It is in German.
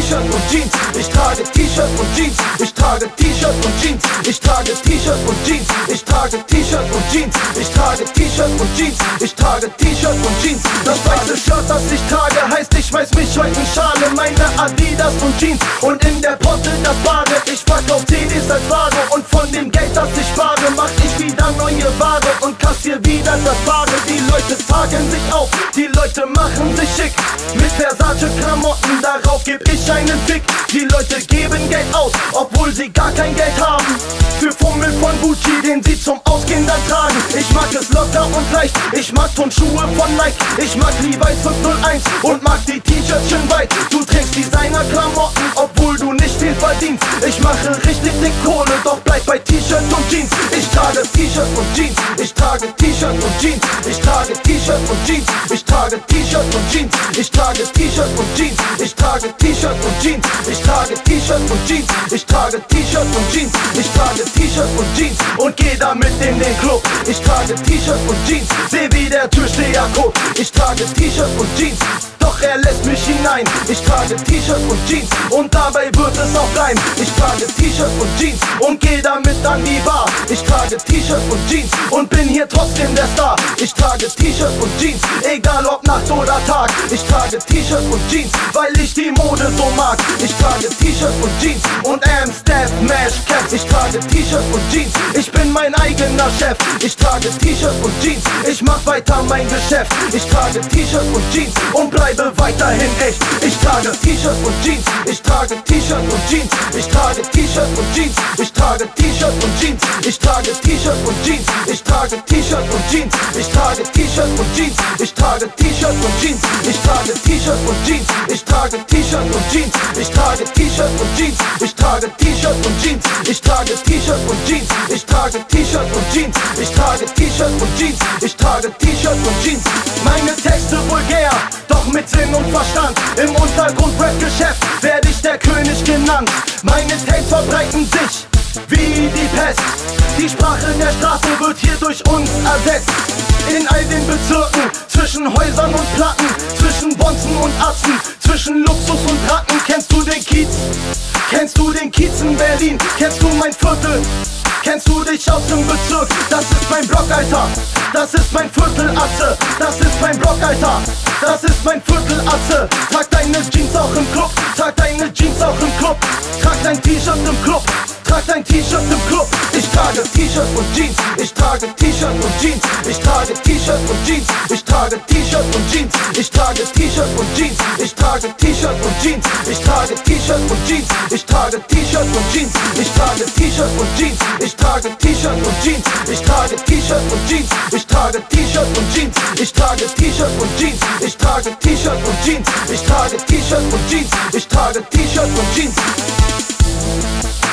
T-Shirt und Jeans, ich trage T-Shirt und Jeans, ich trage T-Shirt und Jeans, ich trage T-Shirt und Jeans, ich trage T-Shirt und Jeans, ich trage T-Shirt und Jeans, ich trage T-Shirt und Jeans. Das weiße Shirt, das ich trage, heißt ich weiß mich heute in Schale. Meine Adidas und Jeans und in der Potte das Bade. Ich verkauf CDs als Ware und von dem Geld, das ich spare, mach ich wieder neue Ware und kassier wieder das Ware. Die Leute tagen sich auf, die Leute machen sich schick mit Versace-Klamotten, darauf geb ich einen Fick. Die Leute geben Geld aus, obwohl sie gar kein Geld haben, für Fummel von Gucci, den sie zum Ausgehen dann tragen. Ich mag es locker und leicht, ich mag Turnschuhe von Nike, ich mag Levi's 501 und mag die T-Shirts schön weit. Du trägst Designer-Klamotten, obwohl du nicht viel verdienst. Ich mache richtig dick Kohle, doch bleib bei T-Shirt und Jeans. Ich trage T-Shirt und Jeans, ich trage T-Shirt und Jeans, ich trage T-Shirt und Jeans, ich trage T-Shirt und Jeans, ich trage T-Shirt und Jeans, ich trage T-Shirt und Jeans, ich trage T-Shirt und Jeans, ich trage T-Shirt und Jeans, ich trage T-Shirt und Jeans und geh damit in den Club. Ich trage T-Shirt und Jeans, seh wie der Türsteher guckt. Ich trage T-Shirt und Jeans, doch er lässt mich hinein. Ich trage T-Shirt und Jeans und dabei wird es auch bleiben. Ich trage T-Shirt und Jeans und geh damit an die Bar. Ich trage T-Shirt und Jeans und bin hier trotzdem der Star. Ich trage T-Shirt und Jeans, egal ob Nacht oder Tag. Ich trage T-Shirt und Jeans, weil ich die Mode so mag. Ich trage T-Shirt und Jeans und Amstaff Mash Caps. Ich trage T-Shirt und Jeans, ich bin mein eigener Chef. Ich trage T-Shirt und Jeans, ich mach weiter mein Geschäft. Ich trage T-Shirt und Jeans und bleibe weiterhin echt. Ich trage T-Shirt und Jeans, ich trage T-Shirt und Jeans, ich trage T-Shirt und Jeans, ich trage T-Shirt und Jeans, ich trage T-Shirt und Jeans, ich trage T-Shirt und Jeans, ich trage T-Shirt und Jeans, ich trage T-Shirt und Jeans, ich trage T-Shirt und Jeans, ich trage T-Shirt und Jeans, ich trage T-Shirt und Jeans, ich trage T-Shirt und Jeans, ich trage T-Shirt und Jeans, ich trage T-Shirt und Jeans, ich trage T-Shirt und Jeans, ich trage T-Shirt und Jeans. Meine Texte vulgär, doch mit Sinn und Verstand. Im Untergrund-Rap-Geschäft werde ich der König genannt. Meine Tapes verbreiten sich wie die Pest. Die Sprache der Straße wird hier durch uns ersetzt. In all den Bezirken, zwischen Häusern und Platten, zwischen Bonzen und Atzen, zwischen Luxus und Ratten. Kennst du den Kiez? Kennst du den Kiez in Berlin? Kennst du mein Viertel? Kennst du dich aus dem Bezirk? Das ist mein Block, Alter. Das ist mein Viertelatze. Das ist mein Block, Alter. Das ist mein Viertelatze. Trag deine Jeans auch im Club. Trag deine Jeans auch im Club. Trag dein T-Shirt im Club. Trag dein T-Shirt im Club. Ich trage T-Shirt und Jeans. Ich trage T-Shirt und Jeans. Ich trage T-Shirt und Jeans. Ich trage T-Shirt und Jeans. Ich trage T-Shirt und Jeans. Ich trage T-Shirt und Jeans. Ich trage T-Shirt und Jeans. Ich trage T-Shirt und Jeans. Ich trage T-Shirt und Jeans. Ich trage T-Shirt und Jeans. Ich trage T-Shirt und Jeans. Ich trage T-Shirt und Jeans. Ich trage T-Shirt und Jeans. Ich trage T-Shirt und Jeans. Ich trage T-Shirt und Jeans. Ich trage T-Shirt und Jeans.